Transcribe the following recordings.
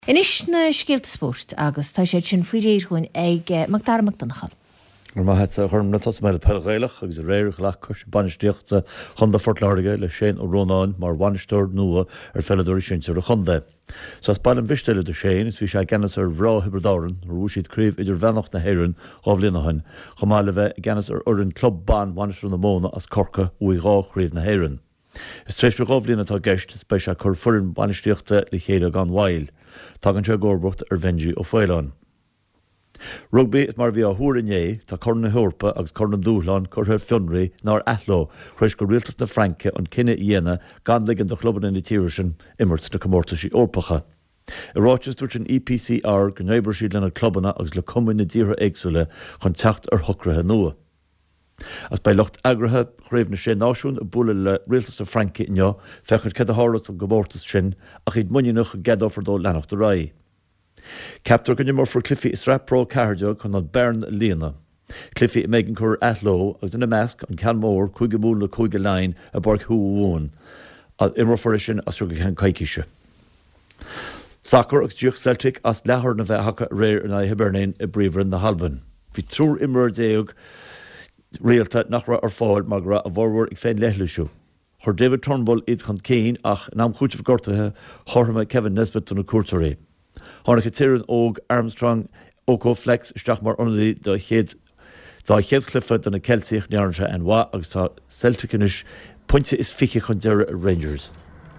Inis na scéalta sport agus tá sé sin faoidir chuin ag Macdarmach Donachal. Ma het chum na tosmail pelgéilech agus a réirich lech cos banistíochta chunda fortláige le Shane O'Ronan mar bhainisteoir nua felladúir sintear a chunda. Sa bail an bhisteile do Shane is bhí sé gceannas ar bhrá hibridáran rú siad críomh idir bhenacht na héireann ábhlíonachain chomáile bheith gceannas ar orann club ban bhainisteoir na móna as corca uigá chríomh na héireann. Is tréis go gábhlíonna tá gceist is beis a chur furin banistíochta le chéile gan bhail. Tagan sé gcórbrucht ar Venji ó Fáileán. Rugby is mar bhí a thuairné tá corna Eorpa agus corna dúchláin chutha fionraí ná athló chreis go rialtas na Franke an cinenne dhéana gan ligan do chluban in tíirisin immert na comórtaí orpacha. I ráiteas dúirt an EPCR go neighbor siad lena clubanna agus le cumin na ddíortha éagsúile chun teacht ar thucrathe nua. As bei locht agrathe chréibh na sé náisiún a bula le rialtas na Franke inneo fechar cad a háras an gomórtas sin ach iad muinenach gedófar dó lenacht do rai. Captar gonne mar for Cliffy is rappró cardio chun an Bern líana. Cliffy megan chur athló agus in a measc an canmór chuige múla chuige lein a barc thuúhún a imar for sin as rug an caiiciise. Sacr agus dúch Celtic as lethar na bheith hacha réir in a Hibernain i bríomhar na Halban. Bhí trúr imar déog réalta nach ra ar fáil mar ra a bhórhar ag féin leithliisiú. Chur David Turnbull iad chun céin ach nám chúteamh gortathe chortha Kevin Nesbitt na cuairtaí. Tháinig tírann óg Armstrong ócó flex isteach mar ornaí dá chéad clifa donna Celtic nearanse an bhá agus tá Celtic inis pointe is fiche chun deire Rangers.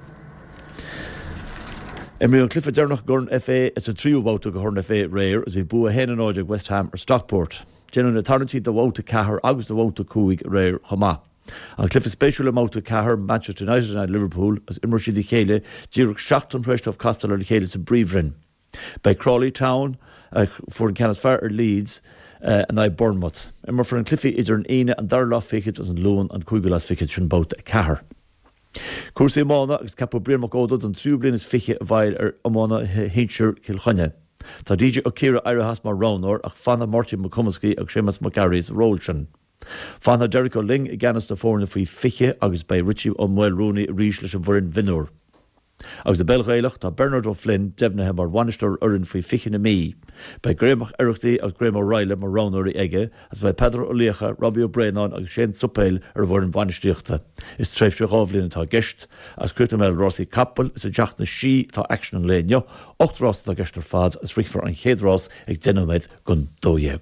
Mí an clifa dearnach gurn FA is a tríúbáta go thorn FA réir as i bu a héanaan áide West Ham ar Stockport. Déanann na tarintí do bhóta cethir agus do bhóta cúig réir chomá. An clifa spéisiúla máta cethir Manchester United and Liverpool as immer siad i chéile díreach 7 Prestóf Castellar le chéile sa bríomhrin. Bei Crawley Town for an Canas Fair Leeds and I Bournemouth. Immer for an cliffy idir an ine an dar lá fichit as an loan an cúigelas fichit sin bóta a cethir. Cuasaí mána agus capú briamach ódad an trú blianas fiche a bhail ar amána héinseir Kilchonne. Tá DJ O'Keira Irahas mar Ránor ach fanna Martin McCumasky ag Seamus McGarry's Rolshan. Fanna Jericho Ling i gceannas na fórna faoi fiche agus bei Richie O'Muel Rooney rís leis an bhuirin vinúr. Agus de Belgéilech tá Bernard O'Flynn defnathe mar bhainisteoir orann faoi fiche na mí. Bei Gréamach Ireachtaí agus Graham O'Reilly mar Ránor i aige as bei Pedro O'Leacha, Robbie O'Brien agus Shane Suppéil ar bhuirin bhainisteochta. Is tréimh se gábhlíonna tá gceist as Crutamel Rossi Cappel is a deach na sí tá action an léineo 8 rás tá gceist ar fad as ricfar an chéad rás ag denóméid gon 2